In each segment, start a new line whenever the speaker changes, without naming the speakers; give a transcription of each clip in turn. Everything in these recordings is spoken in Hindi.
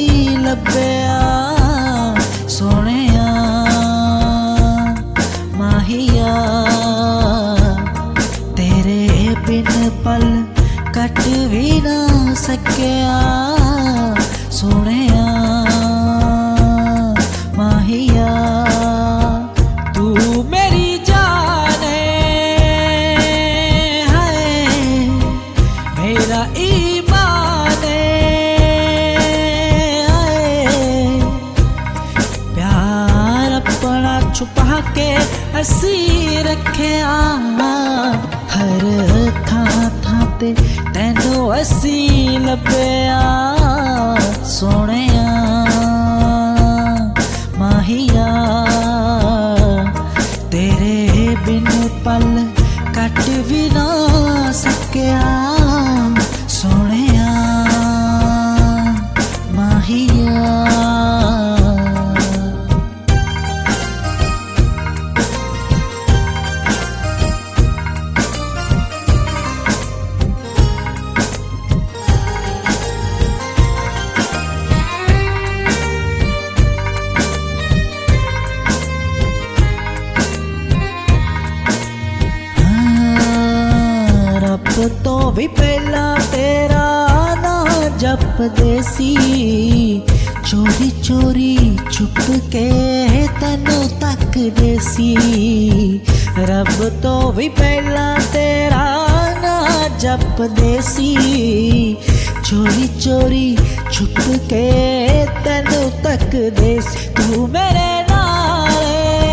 ਲੱਭਿਆ ਸੋਹਣਿਆ ਮਾਹੀਆ ਤੇਰੇ ਬਿਨ ਪਲ ਕੱਟ ਵੀ ਨਾ ਸਕਿਆ ਸੋਹਣਿਆ ਮਾਹੀਆ ਤੂੰ ਮੇਰੀ ਜਾਨ ਹੈ ਮੇਰਾ ईमान प्यार अपना छुपा के असी रखिया हर थां ते तैनू असी लभ्या सोहणिया माहिया तेरे बिन पल कट भी ना सकिया सोहणिया माहिया तो भी पहला तेरा ना जपदे सी चोरी चोरी छुप के तैनू तकदे सी रब तो भी पहला तेरा ना जपदे सी चोरी चोरी छुप के तैनू तकदे सी तू मेरे नाल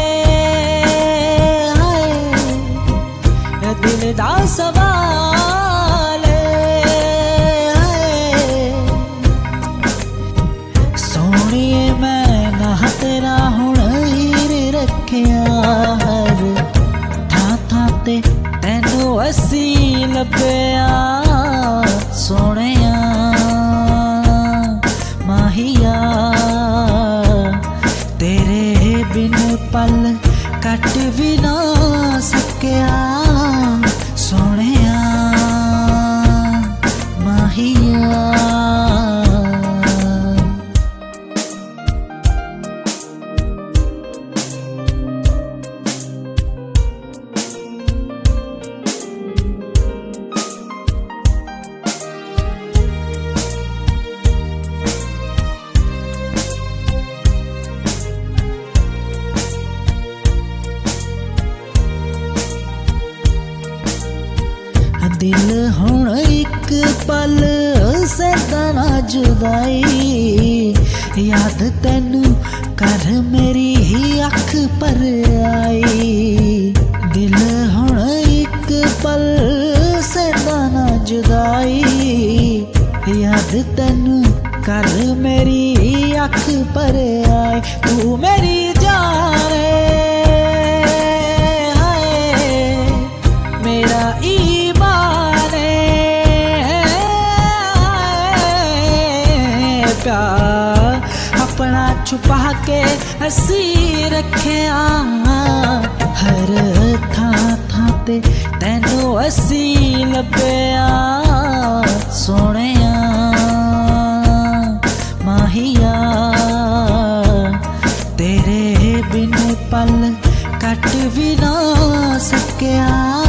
दिल दा सवाल सोहणिए मैं ना तेरा हुण हीर रखिया हर थां ते तैनू असी लभ्या सोहणिया माहिया तेरे बिन पल कट भी ना सकिया सोहणिया माहिया दिल हुण एक पल सहदा ना जुदाई याद तैनू कर मेरी ही अख पर आई दिल हुण एक पल सहदा ना जुदाई याद तैनू कर मेरी ही अख पर आई तू मेरी जान मेरा अपना छुपा के असी रखिया हर थां ते तैनू असी लभ्या सोहणिया माहिया तेरे बिन पल कट भी ना सकिया